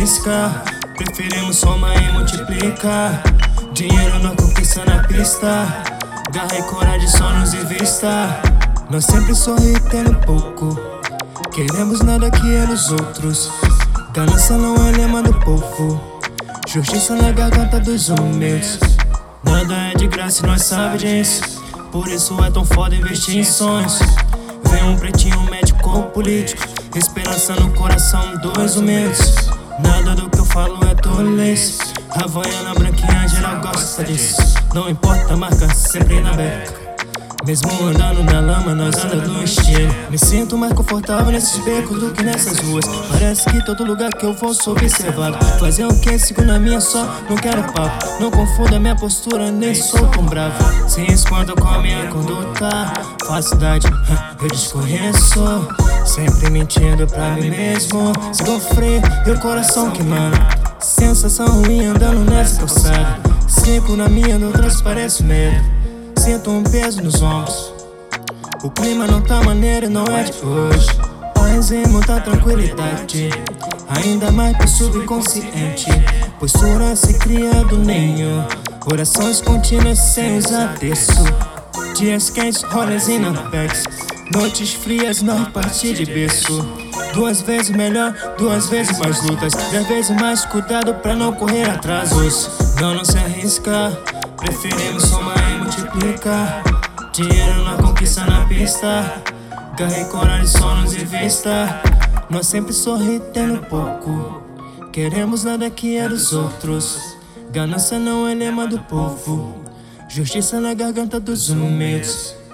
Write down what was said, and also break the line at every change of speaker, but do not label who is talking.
arriscar, preferimos somar e multiplicar. Dinheiro na conquista na pista, garra e coragem só nos invista. Nós sempre sorri tendo pouco, queremos nada que é dos outros. Ganância não é lema do povo, justiça na garganta dos humildes. Nada é de graça e nós sabe disso, por isso é tão foda investir em sonhos. Vem um pretinho médico ou político, esperança no coração dos humildes. Nada do que eu falo é tolice, Havaiana branquinha geral gosta disso. Não importa a marca, sempre na beca. Mesmo andando na lama, nós anda no estilo. Me sinto mais confortável nesses becos do que nessas ruas. Parece que todo lugar que eu vou sou observado. Fazer o que? Sigo na minha só, não quero papo. Não confunda minha postura, nem sou tão bravo. Se escondo com a minha conduta, falsidade, eu desconheço. Sempre mentindo pra mim mesmo. Sigo frio e o coração queimando. Sensação ruim andando nessa calçada. Cinco na minha, no transparece medo. Sinto um peso nos ombros. O clima não tá maneiro, não é de hoje. Paz e muita tranquilidade, ainda mais pro subconsciente. Postura se cria do ninho, orações contínuas sem usar terço. Dias quentes, rolês e napex, noites frias, não partir de berço. Duas vezes melhor, duas vezes mais lutas, 10 vezes mais cuidado pra não correr atrasos. Não se arriscar, preferimos somar e multiplicar. Dinheiro na conquista na pista, garra e coragem só nos invista. Nós sempre sorri tendo pouco, queremos nada que é dos outros. Ganância não é lema do povo, justiça na garganta dos humildes.